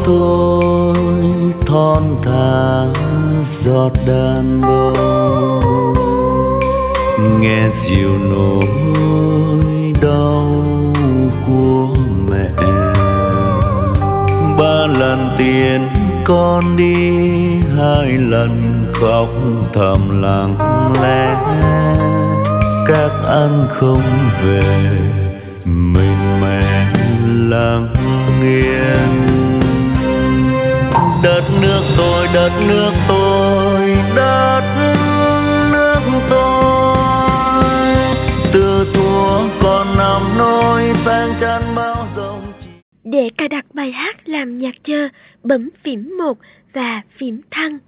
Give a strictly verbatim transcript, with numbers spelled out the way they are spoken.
tôi thon thả giọt đàn bầu, nghe dịu nỗi đau của mẹ. Ba lần tiền con đi, hai lần khóc thầm lặng lẽ. Các anh không về, mình mẹ lặng yên. Đất nước tôi, đất nước tôi, đất nước tôi, từ thuở còn nằm nôi sang chân bao dòng. Để cài đặt bài hát làm nhạc chờ, bấm phím một và phím thăng.